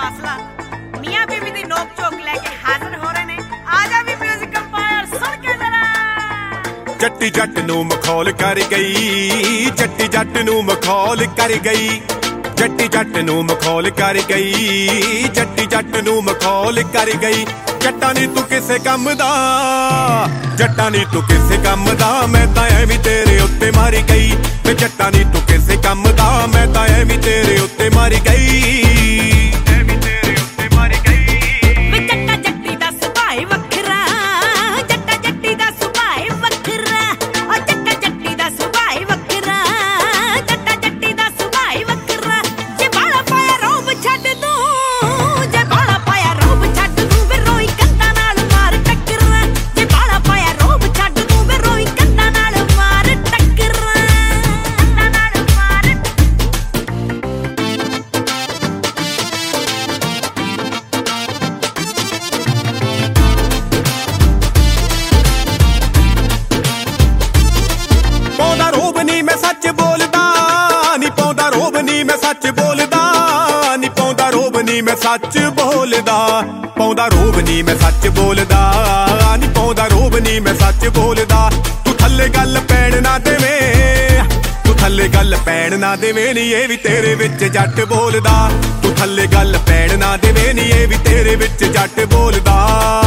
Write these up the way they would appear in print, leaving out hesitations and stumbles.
फासला मियां बीवी दी नोक झोंक लेके हाजिर हो रहे ने। आजा भी म्यूजिक कंपायर सुन के जरा। जट्टी जट नू मखौल कर गई, जट्टी जट नू मखौल कर गई, जट्टी जट नू मखौल कर गई, जट्टी जट नू मखौल कर गई। जट्टा नी तू किसे कम दा, जट्टा नी तू किसे कम दा, मैं तां एवी तेरे उत्ते मारी गई। वे जट्टा नी तू किसे कम दा, मैं तां एवी तेरे उत्ते मारी गई। सच बोलदा नी पाउंदा रोब नी मैं सच बोलदा नी पाउंदा रोब नी मैं सच बोलदा, पाउंदा रोब नी मैं सच बोलदा नी पाउंदा रोब नी मैं सच बोलदा। तू थल्ले गल पैण ना देवे, तू थल्ले गल पैण ना देवे नी ये भी तेरे विच जट बोलदा। तू थल्ले गल पैण ना देवे नी ये भी तेरे विच जट बोलदा।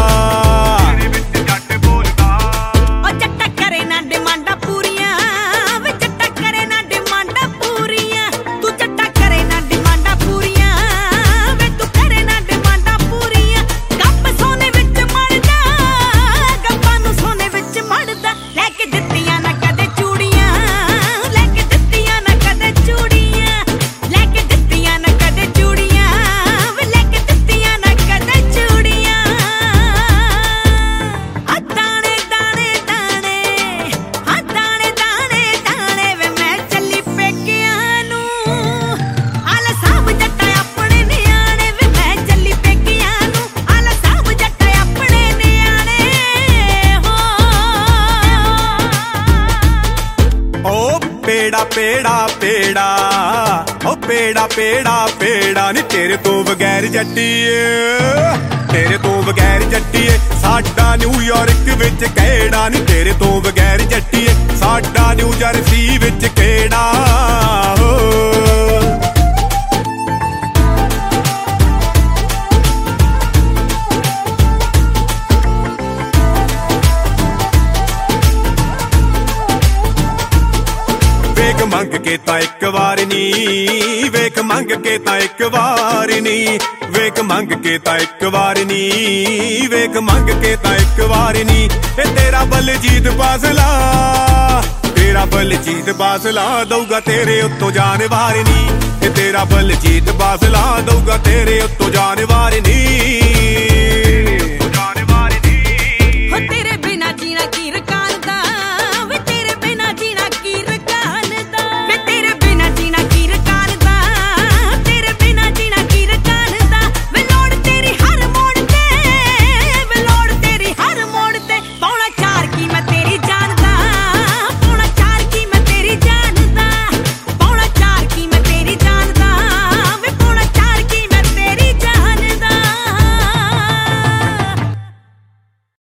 पेड़ा पेड़ा पेड़ा ओ पेड़ा पेड़ा पेड़ा नी तेरे तो बगैर जट्टीए, तेरे तो बगैर जट्टीए साडा न्यूयॉर्क विच केड़ा नी तेरे तो बगैर जट्टीए साडा न्यू जर्सी विच केड़ा। वेख मंग के तां इक वार नी, वेख मंग के तां इक वार नी, वेख मंग के तां इक वार नी, वेख मंग के तां इक वार नी। ए तेरा बलजीत बासला, तेरा बलजीत बासला दऊगा तेरे उत्तों जान वार नी। ए तेरा बलजीत बासला दऊगा तेरे उत्तों जान वार नी।